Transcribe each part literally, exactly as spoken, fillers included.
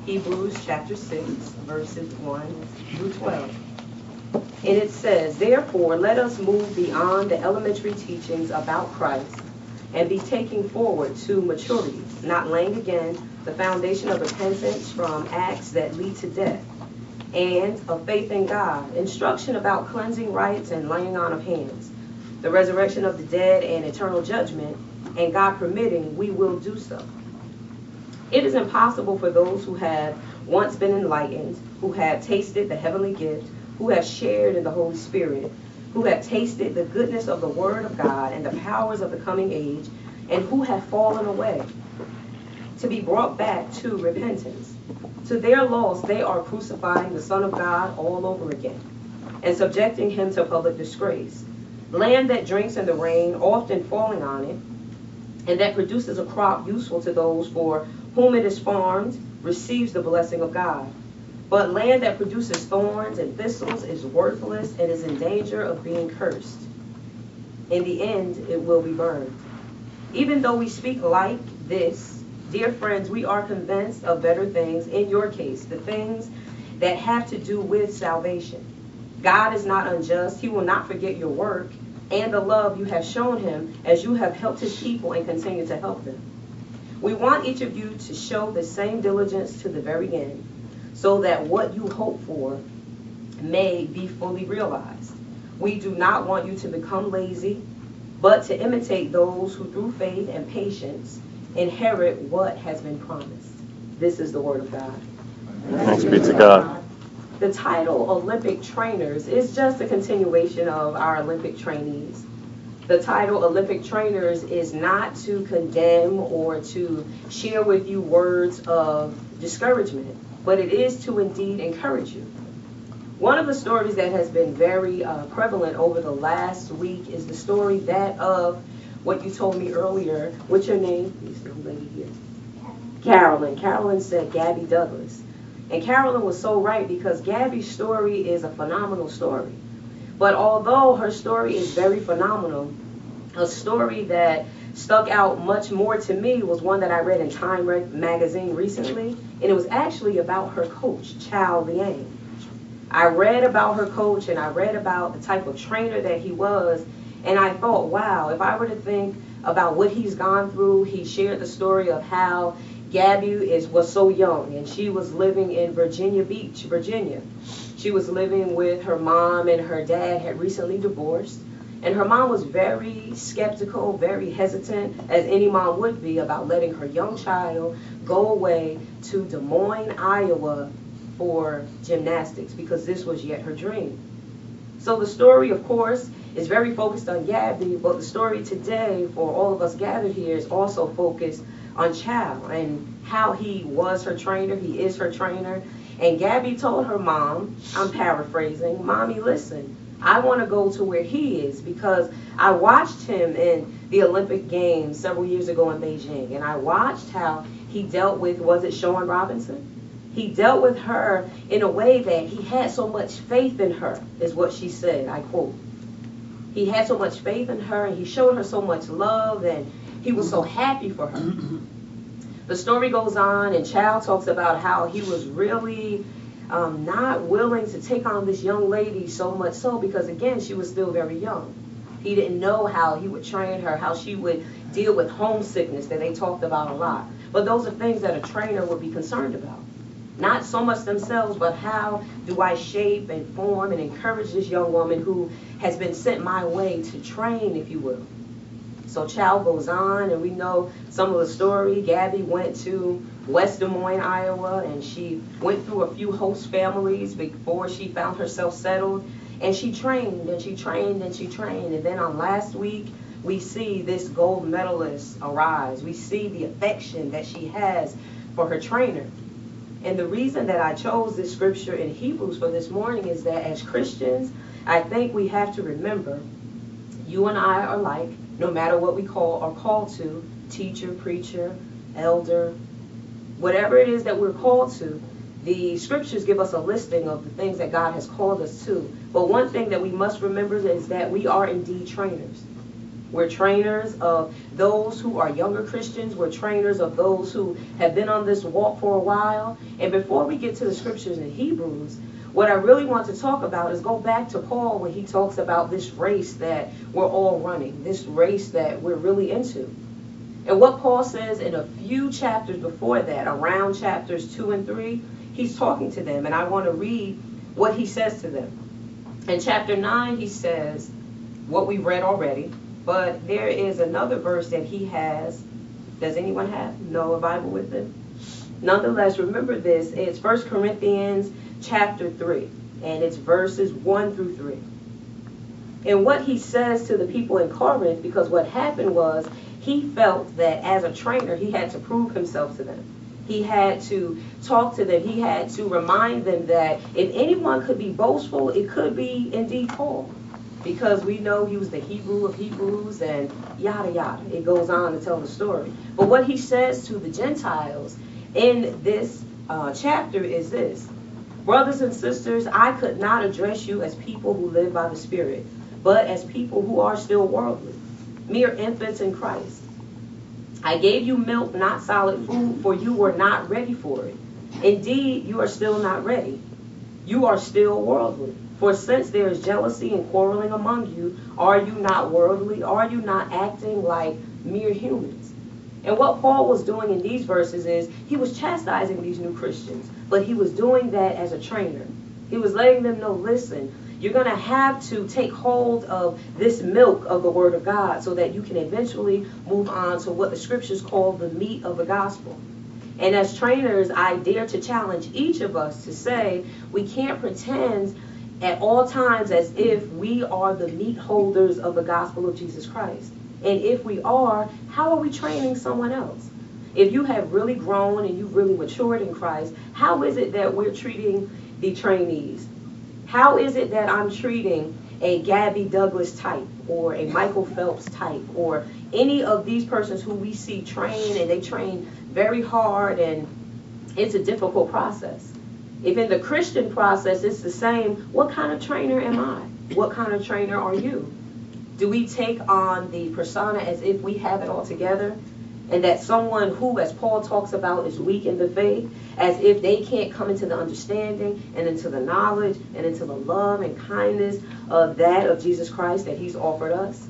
Hebrews chapter six, verses one through twelve. And it says, "Therefore, let us move beyond the elementary teachings about Christ and be taking forward to maturity, not laying again the foundation of repentance from acts that lead to death, and of faith in God, instruction about cleansing rites and laying on of hands, the resurrection of the dead and eternal judgment, and God permitting, we will do so." It is impossible for those who have once been enlightened, who have tasted the heavenly gift, who have shared in the Holy Spirit, who have tasted the goodness of the Word of God and the powers of the coming age, and who have fallen away, to be brought back to repentance. To their loss, they are crucifying the Son of God all over again and subjecting him to public disgrace. Land that drinks in the rain, often falling on it, and that produces a crop useful to those for whom it is farmed, receives the blessing of God. But land that produces thorns and thistles is worthless and is in danger of being cursed. In the end, it will be burned. Even though we speak like this, dear friends, we are convinced of better things in your case, the things that have to do with salvation. God is not unjust. He will not forget your work and the love you have shown him as you have helped his people and continue to help them. We want each of you to show the same diligence to the very end, so that what you hope for may be fully realized. We do not want you to become lazy, but to imitate those who through faith and patience inherit what has been promised. This is the word of God. Thanks be to God. The title Olympic Trainers is just a continuation of our Olympic trainees. The title Olympic Trainers is not to condemn or to share with you words of discouragement, but it is to indeed encourage you. One of the stories that has been very uh, prevalent over the last week is the story that of what you told me earlier. What's your name? This young lady here. Carolyn. Carolyn said Gabby Douglas. And Carolyn was so right, because Gabby's story is a phenomenal story. But although her story is very phenomenal, a story that stuck out much more to me was one that I read in Time magazine recently, and it was actually about her coach, Chow Liang. I read about her coach, and I read about the type of trainer that he was, and I thought, wow, if I were to think about what he's gone through. He shared the story of how Gabby is was so young, and she was living in Virginia Beach, Virginia. She was living with her mom, and her dad had recently divorced. And her mom was very skeptical, very hesitant, as any mom would be, about letting her young child go away to Des Moines, Iowa for gymnastics, because this was yet her dream. So the story, of course, is very focused on Gabby, but the story today for all of us gathered here is also focused on Chow and how he was her trainer, he is her trainer. And Gabby told her mom, I'm paraphrasing, "Mommy, listen, I want to go to where he is, because I watched him in the Olympic Games several years ago in Beijing, and I watched how he dealt with, was it Shawn Robinson? He dealt with her in a way that he had so much faith in her," is what she said, I quote. He had so much faith in her, and he showed her so much love, and he was so happy for her. The story goes on, and Chow talks about how he was really um, not willing to take on this young lady, so much so because, again, she was still very young. He didn't know how he would train her, how she would deal with homesickness that they talked about a lot. But those are things that a trainer would be concerned about. Not so much themselves, but how do I shape and form and encourage this young woman who has been sent my way to train, if you will. So Chow goes on, and we know some of the story. Gabby went to West Des Moines, Iowa, and she went through a few host families before she found herself settled. And she trained, and she trained, and she trained. And then on last week, we see this gold medalist arise. We see the affection that she has for her trainer. And the reason that I chose this scripture in Hebrews for this morning is that as Christians, I think we have to remember, you and I are like, no matter what we call are called to, teacher, preacher, elder, whatever it is that we're called to, the scriptures give us a listing of the things that God has called us to. But one thing that we must remember is that we are indeed trainers. We're trainers of those who are younger Christians. We're trainers of those who have been on this walk for a while. And before we get to the scriptures in Hebrews, what I really want to talk about is go back to Paul when he talks about this race that we're all running, this race that we're really into. And what Paul says in a few chapters before that, around chapters two and three, he's talking to them. And I want to read what he says to them. In chapter nine, he says what we read already, but there is another verse that he has. Does anyone have? No, a Bible with it? Nonetheless, remember this. It's First Corinthians chapter three, and it's verses one through three. And what he says to the people in Corinth, because what happened was he felt that as a trainer, he had to prove himself to them. He had to talk to them. He had to remind them that if anyone could be boastful, it could be indeed Paul. Because we know he was the Hebrew of Hebrews and yada yada. It goes on to tell the story. But what he says to the Gentiles in this uh, chapter is this. Brothers and sisters, I could not address you as people who live by the Spirit, but as people who are still worldly, mere infants in Christ. I gave you milk, not solid food, for you were not ready for it. Indeed, you are still not ready. You are still worldly. For since there is jealousy and quarreling among you, are you not worldly? Are you not acting like mere humans? And what Paul was doing in these verses is he was chastising these new Christians, but he was doing that as a trainer. He was letting them know, listen, you're going to have to take hold of this milk of the Word of God so that you can eventually move on to what the scriptures call the meat of the gospel. And as trainers, I dare to challenge each of us to say we can't pretend at all times as if we are the meat holders of the gospel of Jesus Christ. And if we are, how are we training someone else? If you have really grown and you've really matured in Christ, how is it that we're treating the trainees? How is it that I'm treating a Gabby Douglas type or a Michael Phelps type or any of these persons who we see train and they train very hard and it's a difficult process? If in the Christian process it's the same, what kind of trainer am I? What kind of trainer are you? Do we take on the persona as if we have it all together? And that someone who, as Paul talks about, is weak in the faith, as if they can't come into the understanding and into the knowledge and into the love and kindness of that of Jesus Christ that he's offered us?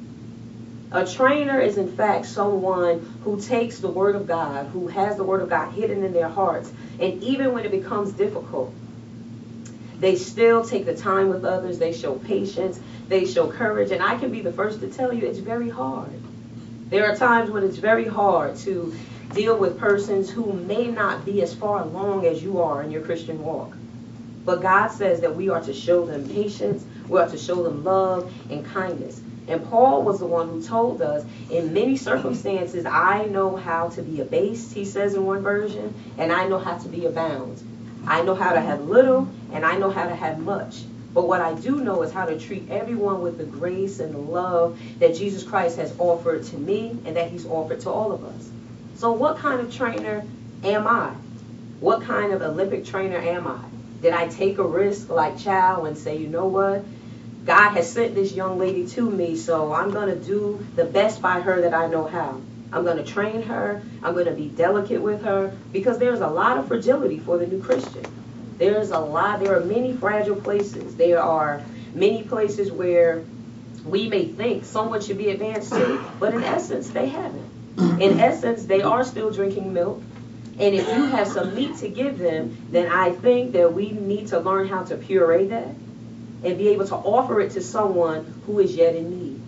A trainer is in fact someone who takes the Word of God, who has the Word of God hidden in their hearts, and even when it becomes difficult, they still take the time with others, they show patience, they show courage, and I can be the first to tell you it's very hard. There are times when it's very hard to deal with persons who may not be as far along as you are in your Christian walk. But God says that we are to show them patience, we are to show them love and kindness. And Paul was the one who told us, in many circumstances, I know how to be abased, he says in one version, and I know how to be abound. I know how to have little, and I know how to have much. But what I do know is how to treat everyone with the grace and the love that Jesus Christ has offered to me and that he's offered to all of us. So what kind of trainer am I? What kind of Olympic trainer am I? Did I take a risk like Chow and say, you know what? God has sent this young lady to me, so I'm going to do the best by her that I know how. I'm going to train her. I'm going to be delicate with her, because there's a lot of fragility for the new Christian. There's a lot, there are many fragile places. There are many places where we may think someone should be advanced to, but in essence, they haven't. In essence, they are still drinking milk. And if you have some meat to give them, then I think that we need to learn how to puree that and be able to offer it to someone who is yet in need.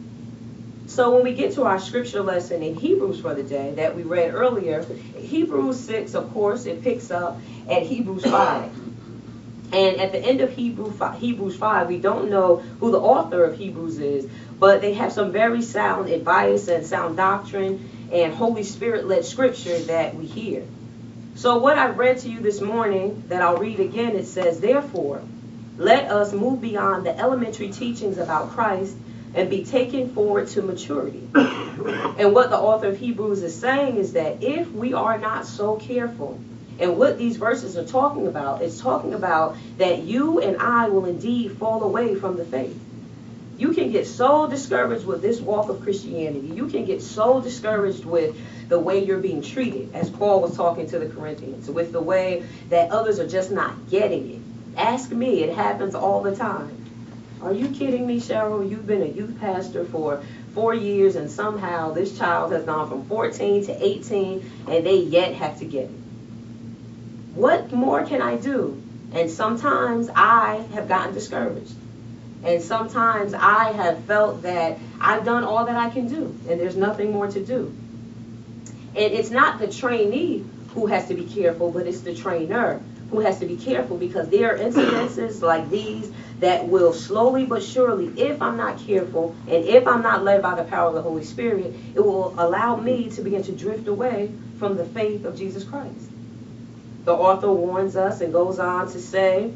So when we get to our scripture lesson in Hebrews for the day that we read earlier, Hebrews six, of course, it picks up at Hebrews five. And at the end of Hebrews five, we don't know who the author of Hebrews is, but they have some very sound advice and sound doctrine and Holy Spirit-led scripture that we hear. So what I read to you this morning, that I'll read again, it says, therefore, let us move beyond the elementary teachings about Christ and be taken forward to maturity. And what the author of Hebrews is saying is that if we are not so careful, and what these verses are talking about, it's talking about that you and I will indeed fall away from the faith. You can get so discouraged with this walk of Christianity. You can get so discouraged with the way you're being treated, as Paul was talking to the Corinthians, with the way that others are just not getting it. Ask me, it happens all the time. Are you kidding me, Cheryl? You've been a youth pastor for four years and somehow this child has gone from fourteen to eighteen and they yet have to get it. What more can I do? And sometimes I have gotten discouraged. And sometimes I have felt that I've done all that I can do and there's nothing more to do. And it's not the trainee who has to be careful, but it's the trainer who has to be careful, because there are incidences like these that will slowly but surely, if I'm not careful and if I'm not led by the power of the Holy Spirit, it will allow me to begin to drift away from the faith of Jesus Christ. The author warns us and goes on to say,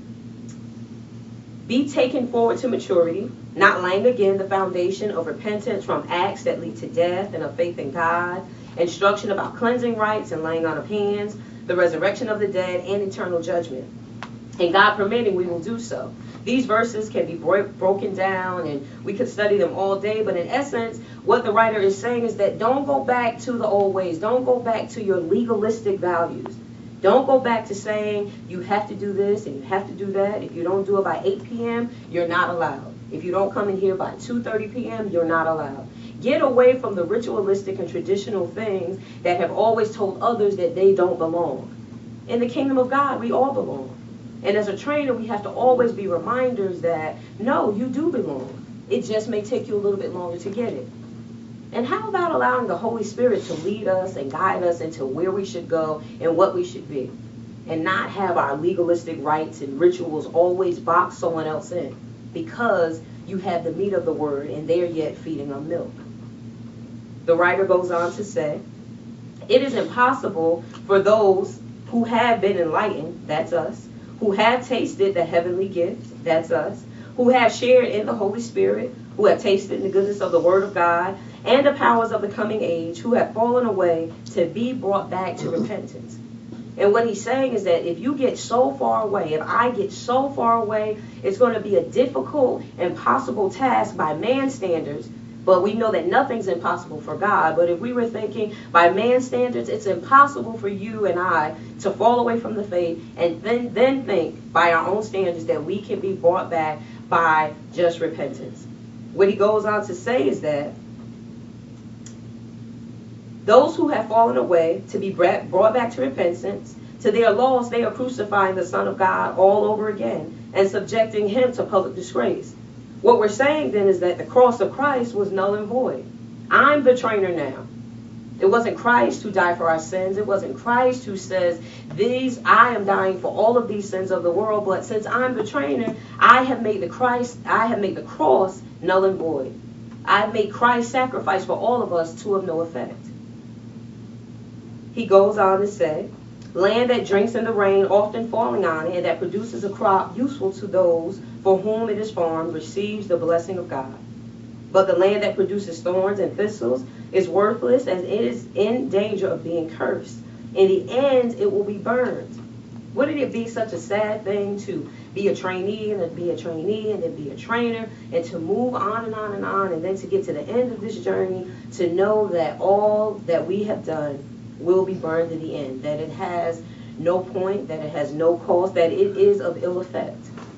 be taken forward to maturity, not laying again the foundation of repentance from acts that lead to death and of faith in God, instruction about cleansing rites and laying on of hands, the resurrection of the dead, and eternal judgment. And God permitting, we will do so. These verses can be bro- broken down and we could study them all day, but in essence, what the writer is saying is that don't go back to the old ways. Don't go back to your legalistic values. Don't go back to saying you have to do this and you have to do that. If you don't do it by eight p.m., you're not allowed. If you don't come in here by two thirty p.m., you're not allowed. Get away from the ritualistic and traditional things that have always told others that they don't belong. In the kingdom of God, we all belong. And as a trainer, we have to always be reminders that, no, you do belong. It just may take you a little bit longer to get it. And how about allowing the Holy Spirit to lead us and guide us into where we should go and what we should be, and not have our legalistic rites and rituals always box someone else in because you have the meat of the word and they're yet feeding on milk. The writer goes on to say, it is impossible for those who have been enlightened, that's us, who have tasted the heavenly gift, that's us, who have shared in the Holy Spirit, who have tasted the goodness of the Word of God and the powers of the coming age, who have fallen away, to be brought back to repentance. And what he's saying is that if you get so far away, if I get so far away, it's going to be a difficult, impossible task by man's standards. But we know that nothing's impossible for God. But if we were thinking by man's standards, it's impossible for you and I to fall away from the faith and then, then think by our own standards that we can be brought back by just repentance. What he goes on to say is that those who have fallen away to be brought back to repentance, to their loss, they are crucifying the Son of God all over again and subjecting him to public disgrace. What we're saying then is that the cross of Christ was null and void. I'm the trainer now. It wasn't Christ who died for our sins. It wasn't Christ who says, these, I am dying for all of these sins of the world, but since I'm the trainer, I have made the Christ, I have made the cross null and void. I've made Christ's sacrifice for all of us to of no effect. He goes on to say, land that drinks in the rain, often falling on it, and that produces a crop useful to those for whom it is farmed, receives the blessing of God. But the land that produces thorns and thistles is worthless, as it is in danger of being cursed. In the end, it will be burned. Wouldn't it be such a sad thing to be a trainee and then be a trainee and then be a trainer and to move on and on and on and then to get to the end of this journey to know that all that we have done will be burned in the end, that it has no point, that it has no cost, that it is of ill effect.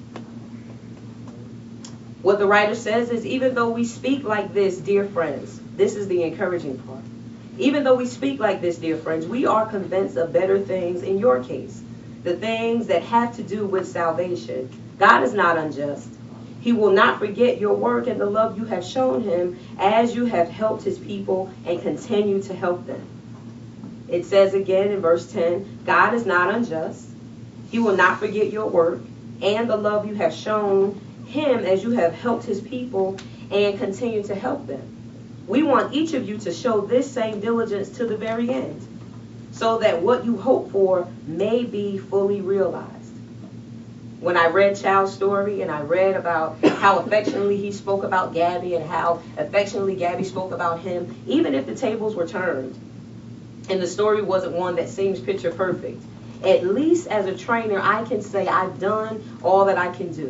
What the writer says is, even though we speak like this, dear friends, this is the encouraging part. Even though we speak like this, dear friends, we are convinced of better things in your case, the things that have to do with salvation. God is not unjust. He will not forget your work and the love you have shown him as you have helped his people and continue to help them. It says again in verse ten, God is not unjust. He will not forget your work and the love you have shown him as you have helped his people and continue to help them. We want each of you to show this same diligence to the very end, so that what you hope for may be fully realized. When I read Child's story and I read about how affectionately he spoke about Gabby and how affectionately Gabby spoke about him, even if the tables were turned and the story wasn't one that seems picture perfect, at least as a trainer, I can say I've done all that I can do.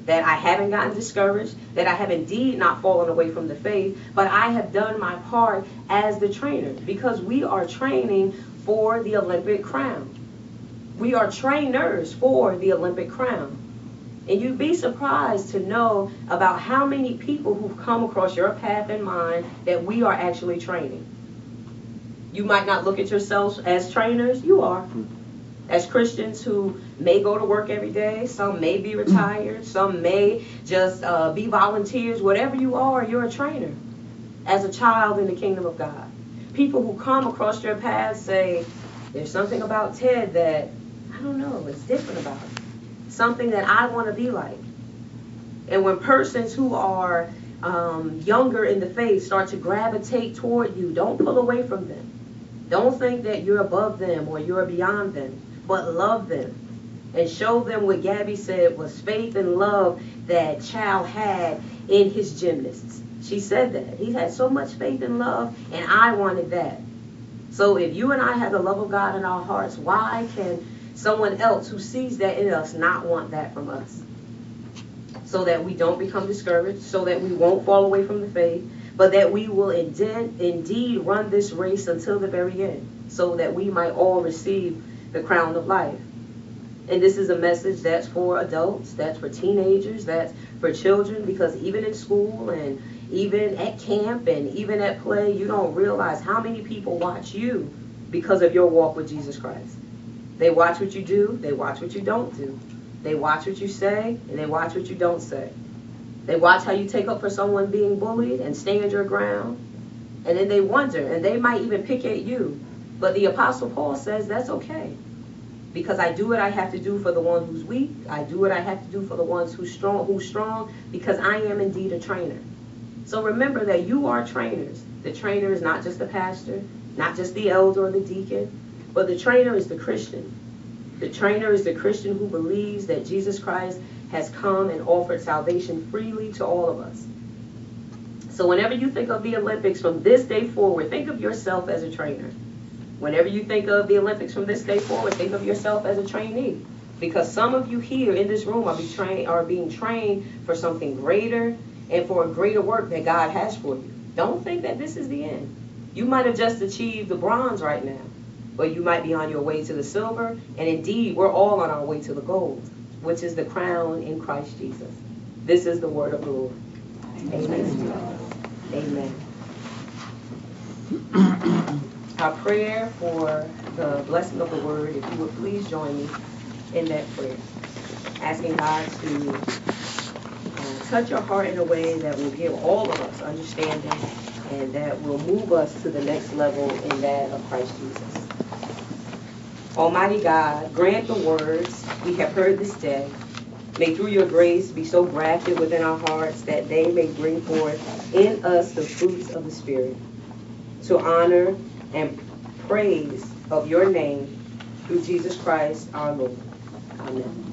that I haven't gotten discouraged, that I have indeed not fallen away from the faith, but I have done my part as the trainer, because we are training for the Olympic crown. We are trainers for the Olympic crown. And you'd be surprised to know about how many people who've come across your path and mine that we are actually training. You might not look at yourselves as trainers. You are. As Christians who may go to work every day, some may be retired, some may just uh, be volunteers. Whatever you are, you're a trainer as a child in the kingdom of God. People who come across your path say, there's something about Ted that, I don't know, it's different about him. Something that I want to be like. And when persons who are um, younger in the faith start to gravitate toward you, don't pull away from them. Don't think that you're above them or you're beyond them, but love them and show them what Gabby said was faith and love that Chow had in his gymnasts. She said that. He had so much faith and love, and I wanted that. So if you and I have the love of God in our hearts, why can someone else who sees that in us not want that from us? So that we don't become discouraged, so that we won't fall away from the faith, but that we will indeed, indeed run this race until the very end, so that we might all receive the crown of life. And this is a message that's for adults, that's for teenagers, that's for children, because even in school and even at camp and even at play, you don't realize how many people watch you because of your walk with Jesus Christ. They watch what you do, they watch what you don't do. They watch what you say, and they watch what you don't say. They watch how you take up for someone being bullied and stand your ground. And then they wonder, and they might even pick at you. But the Apostle Paul says that's okay. Because I do what I have to do for the one who's weak. I do what I have to do for the ones who's strong, who's strong, because I am indeed a trainer. So remember that you are trainers. The trainer is not just the pastor, not just the elder or the deacon, but the trainer is the Christian. The trainer is the Christian who believes that Jesus Christ has come and offered salvation freely to all of us. So whenever you think of the Olympics from this day forward, think of yourself as a trainer. Whenever you think of the Olympics from this day forward, think of yourself as a trainee. Because some of you here in this room are, be trained, are being trained for something greater and for a greater work that God has for you. Don't think that this is the end. You might have just achieved the bronze right now, but you might be on your way to the silver, and indeed, we're all on our way to the gold, which is the crown in Christ Jesus. This is the word of the Lord. Amen. Amen. Our prayer for the blessing of the word, if you would please join me in that prayer, asking God to uh, touch your heart in a way that will give all of us understanding and that will move us to the next level in that of Christ Jesus. Almighty God, grant the words we have heard this day. May through your grace be so grafted within our hearts that they may bring forth in us the fruits of the Spirit, to honor and praise of your name through Jesus Christ our Lord. Amen.